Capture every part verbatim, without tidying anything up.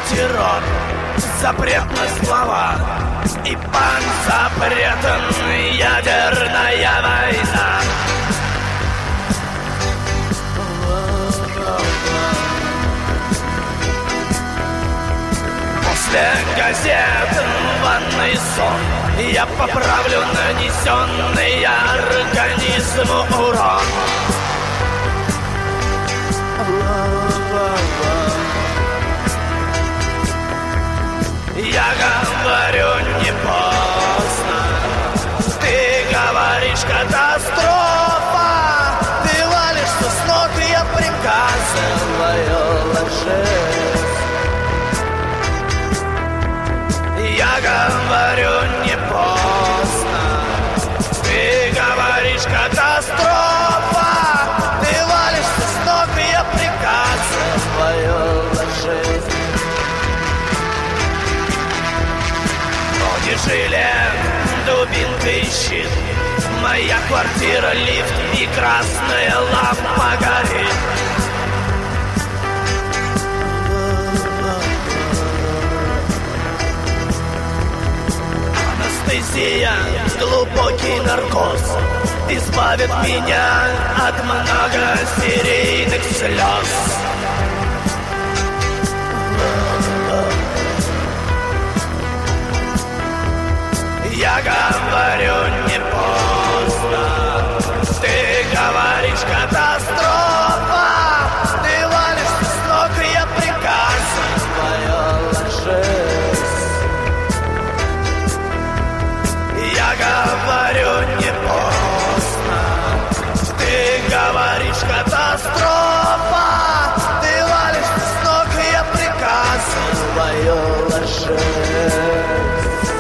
террор, запрет на слова и под запретом ядерная война. После газет ванный сон я поправлю нанесенный организму урон. Я говорю, не поздно. Ты говоришь, катастрофа. Ты валишься с ног, и я приказываю ложись. Я говорю, не поздно. Ты говоришь, катастрофа. Ты валишься с ног, и я приказываю ложись. Жилет, дубинка и щит. Моя квартира, лифт и красная лампа горит. Анестезия, глубокий наркоз избавит меня от многосерийных слез. Я говорю, не поздно. Ты говоришь, катастрофа. Ты валишься с ног, и я приказываю ложись. Я говорю, не поздно. Ты говоришь, катастрофа. Ты валишься с ног, и я приказываю ложись.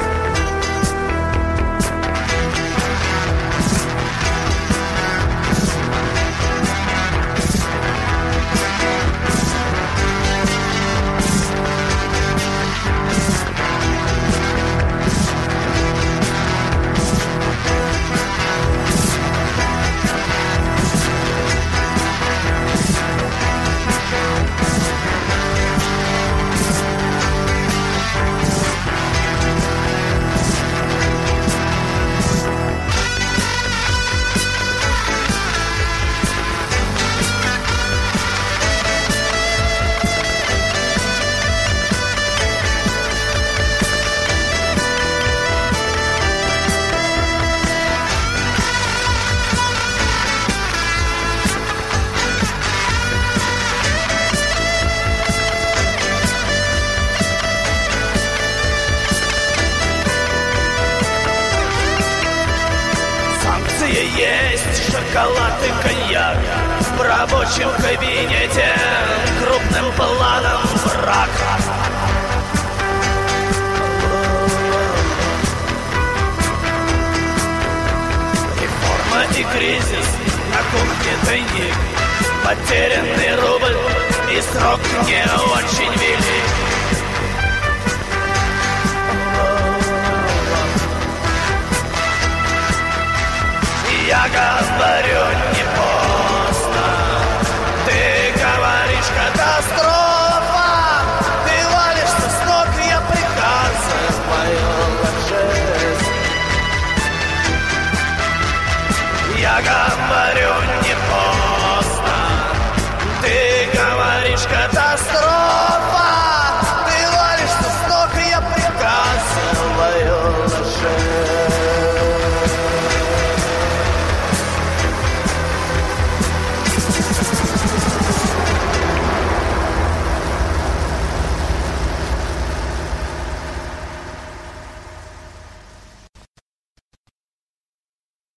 Есть шоколад и коньяк в рабочем кабинете крупным планом враг. Реформа и кризис, на кухне тайник, потерянный рубль и срок не очень велик. Я говорю, не поздно. Ты говоришь, катастрофа. Ты валишься с ног, и я приказываю ложись. Я говорю, не поздно. Ты говоришь, катастрофа.